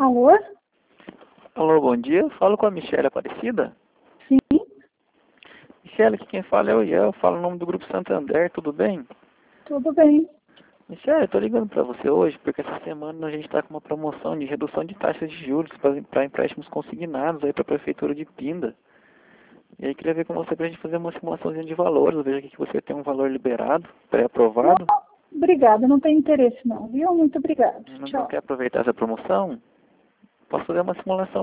Alô? Alô, bom dia. Eu falo com a Michelle Aparecida. Sim, Michelle, aqui quem fala é o Ian. Eu falo o nome do Grupo Santander, tudo bem? tudo bem. Michelle, eu tô ligando para você hoje porque essa semana a gente está com uma promoção de redução de taxas de juros para empréstimos consignados aí para a Prefeitura de Pinda. E aí queria ver com você para a gente fazer uma simulaçãozinha de valores. Eu vejo aqui que você tem um valor liberado, Não, pré-aprovado. obrigada, não tem interesse não, viu? Muito obrigada. Não Tchau. quer aproveitar essa promoção? Posso fazer uma simulação